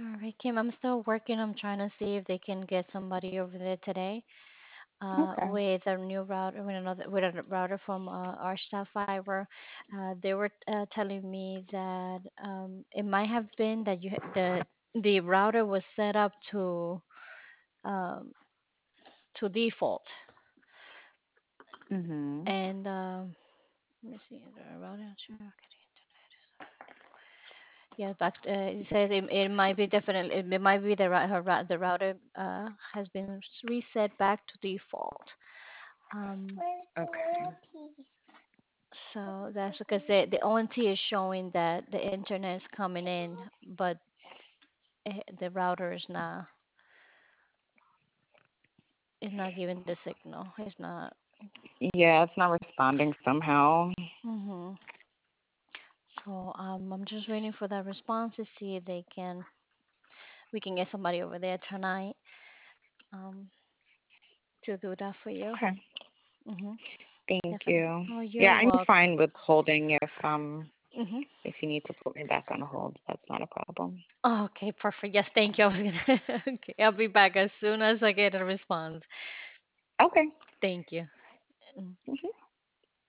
All right, Kim, I'm still working. I'm trying to see if they can get somebody over there today. Okay. With a new router, with a router from Archstar Fiber. They were telling me that it might have been that the router was set up um, to default, Mhm. and let me see the router. Yeah, back. It says it might be definitely it might be the router has been reset back to default. Um, Okay. So that's because the ONT is showing that the internet is coming in, but the router is not giving the signal. It's not. Yeah, it's not responding somehow. Hmm. So I'm just waiting for that response to see if we can get somebody over there tonight um, to do that for you. Okay. Hmm. Thank Definitely. you. Oh, you're Yeah, I'm welcome. fine with holding Hmm. if you need to put me back on hold. That's not a problem. Okay, perfect. Yes, thank you. I was gonna. Okay, I'll be back as soon as I get a response. Okay. Thank you. Mm.